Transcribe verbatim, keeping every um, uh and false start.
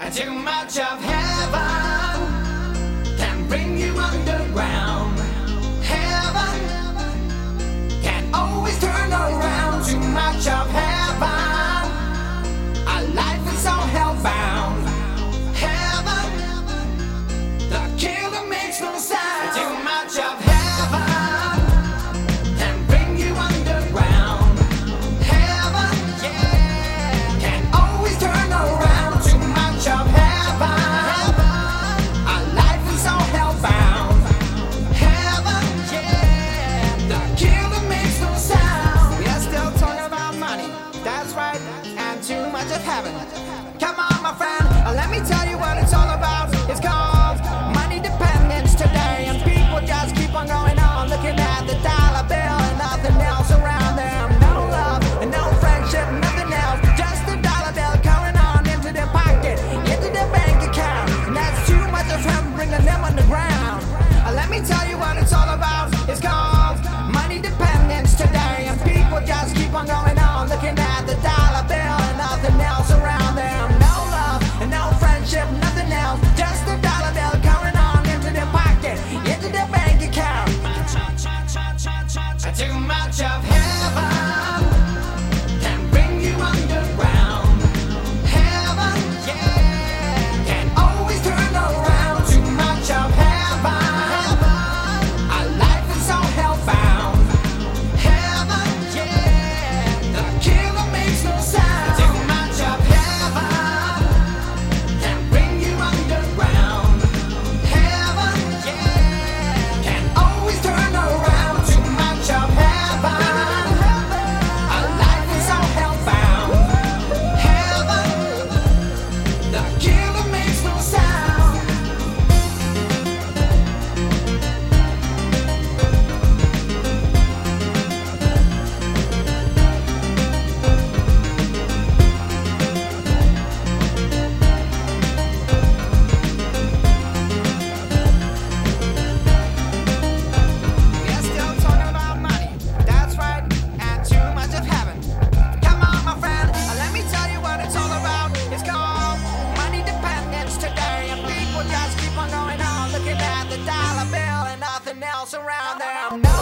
Too much of heaven can bring you underground. Heaven can always turn around. Too much of heaven, our life is so hellbound. Heaven, the killer makes no sound. Too much of heaven can bring you underground. Heaven, yeah, can always turn around. Too much of heaven, our life is so hellbound. Heaven, yeah, the killer makes no sound. We are still talking about money, that's right, and too much of heaven. Come on, my friend, let me tell you what it's all about. It's called money dependence today, and people just keep on going on, looking at the dollar bill and nothing else around them. No love and no friendship, nothing else, just the dollar bill going on into their pocket, into their bank account, and that's too much of him bringing them underground. Uh, let me tell you what it's all about. It's called money dependence today, and people just keep on going on, looking at the dollar bill and nothing else around them. No love and no friendship, nothing else, just the dollar bill going on into their pocket, into their bank account. Too much of heaven can bring you underground. Heaven, yeah, can always turn around. Too much of heaven, our life is so hellbound. Heaven, yeah, the killer makes no sound. Too much of heaven can bring you underground. Heaven, yeah, can always turn around. Too much of heaven, our life is so hellbound. Heaven, the killer makes no sound. We're still talking about money, that's right, and too much of heaven. Come on, my friend, let me tell you what it's all about. It's called money dependence today, and people just keep on going on, looking at the dollar bill and nothing else around them. No